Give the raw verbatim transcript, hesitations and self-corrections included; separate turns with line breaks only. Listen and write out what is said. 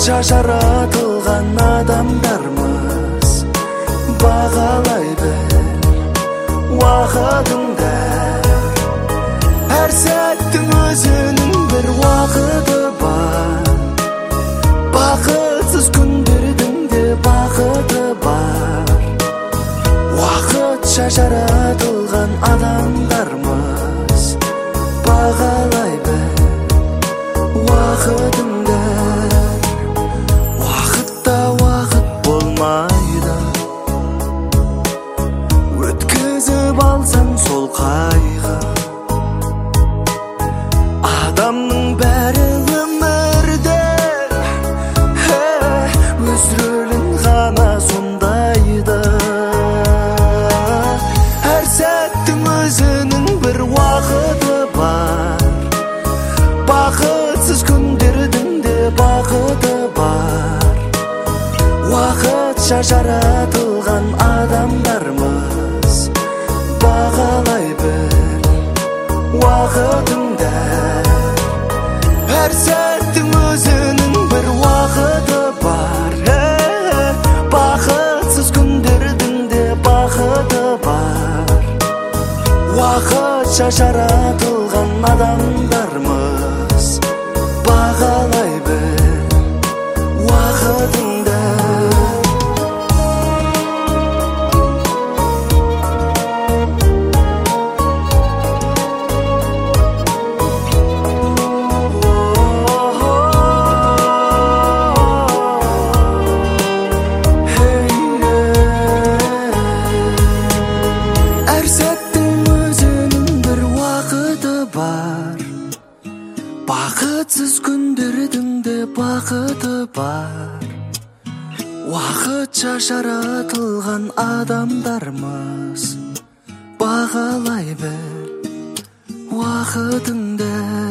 жаратылған адамдармыз. Бағалай біл уақытыңда, әр сәттің өзінің бір уақыты бар. Бақытсыз күндердің де бақыты бар. Уақытша жаратылған адамдармыз. Бағалай біл уақытыңда. Уақытта уақыт болмайды, өткізіп алсаң сол қайғы. Адамның бәрі өмірде өз рөлін ғана сондайды. Әр сәттің өзінің бір уақыты бар. Бақытсыз күндердің де бақыты бар. Уақытша жаратылған адамдармыз. Бағалай біл уақытыңда, әр сәттің өзінің бір уақыты бар. Бақытсыз күндердің де бақыты бар. Уақытша жаратылған адамдармыз. Бағалай біл уақытыңда. Әр сәттің өзінің бір уақыты бар. Бақытсыз күндердің де бақыты бар. Уақытша жаратылған адамдармыз. Бағалай біл уақытыңда.